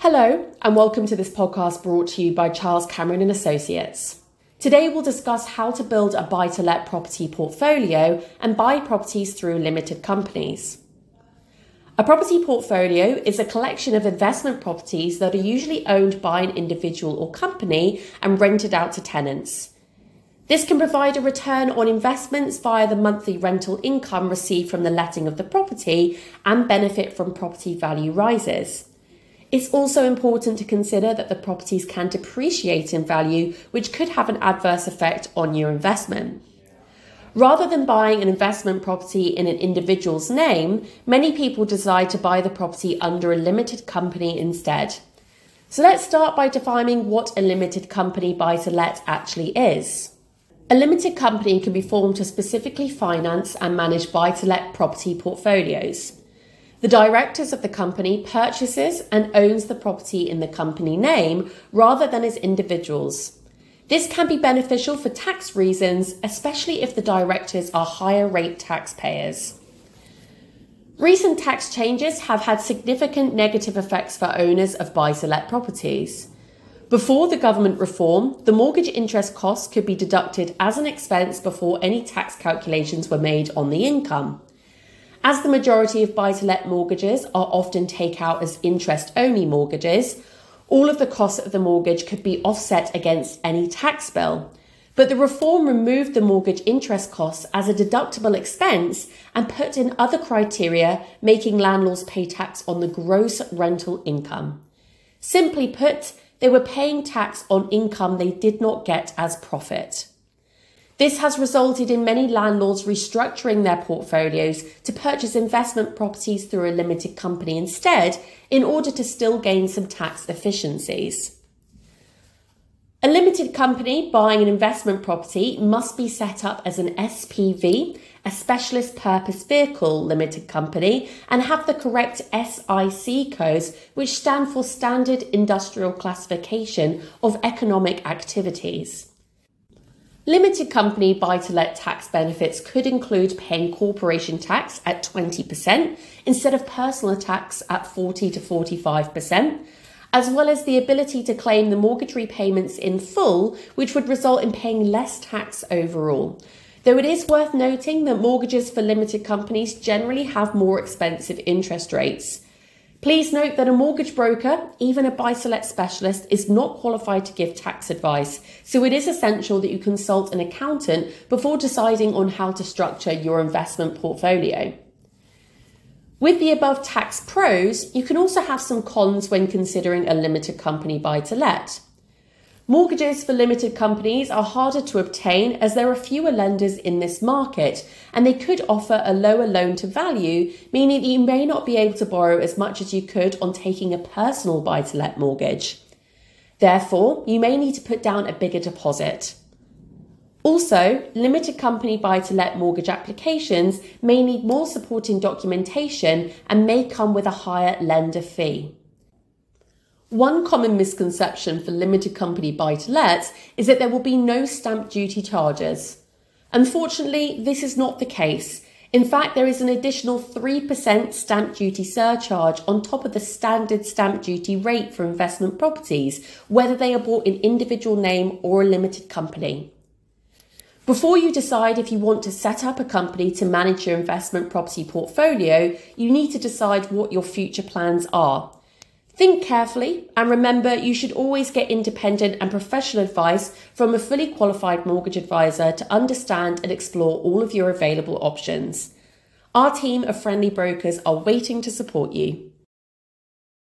Hello, and welcome to this podcast brought to you by Charles Cameron and Associates. Today we'll discuss how to build a buy-to-let property portfolio and buy properties through limited companies. A property portfolio is a collection of investment properties that are usually owned by an individual or company and rented out to tenants. This can provide a return on investments via the monthly rental income received from the letting of the property and benefit from property value rises. It's also important to consider that the properties can depreciate in value, which could have an adverse effect on your investment. Rather than buying an investment property in an individual's name, many people decide to buy the property under a limited company instead. So let's start by defining what a limited company buy-to-let actually is. A limited company can be formed to specifically finance and manage buy-to-let property portfolios. The directors of the company purchases and owns the property in the company name rather than as individuals. This can be beneficial for tax reasons, especially if the directors are higher rate taxpayers. Recent tax changes have had significant negative effects for owners of buy-to-let properties. Before the government reform, the mortgage interest costs could be deducted as an expense before any tax calculations were made on the income. As the majority of buy-to-let mortgages are often take out as interest-only mortgages, all of the costs of the mortgage could be offset against any tax bill. But the reform removed the mortgage interest costs as a deductible expense and put in other criteria, making landlords pay tax on the gross rental income. Simply put, they were paying tax on income they did not get as profit. This has resulted in many landlords restructuring their portfolios to purchase investment properties through a limited company instead, in order to still gain some tax efficiencies. A limited company buying an investment property must be set up as an SPV, a specialist purpose vehicle limited company, and have the correct SIC codes, which stand for Standard Industrial Classification of Economic Activities. Limited company buy-to-let tax benefits could include paying corporation tax at 20% instead of personal tax at 40 to 45%, as well as the ability to claim the mortgage repayments in full, which would result in paying less tax overall. Though it is worth noting that mortgages for limited companies generally have more expensive interest rates. Please note that a mortgage broker, even a buy-to-let specialist, is not qualified to give tax advice, so it is essential that you consult an accountant before deciding on how to structure your investment portfolio. With the above tax pros, you can also have some cons when considering a limited company buy-to-let. Mortgages for limited companies are harder to obtain as there are fewer lenders in this market, and they could offer a lower loan to value, meaning that you may not be able to borrow as much as you could on taking a personal buy-to-let mortgage. Therefore, you may need to put down a bigger deposit. Also, limited company buy-to-let mortgage applications may need more supporting documentation and may come with a higher lender fee. One common misconception for limited company buy-to-lets is that there will be no stamp duty charges. Unfortunately, this is not the case. In fact, there is an additional 3% stamp duty surcharge on top of the standard stamp duty rate for investment properties, whether they are bought in individual name or a limited company. Before you decide if you want to set up a company to manage your investment property portfolio, you need to decide what your future plans are. Think carefully and remember you should always get independent and professional advice from a fully qualified mortgage advisor to understand and explore all of your available options. Our team of friendly brokers are waiting to support you.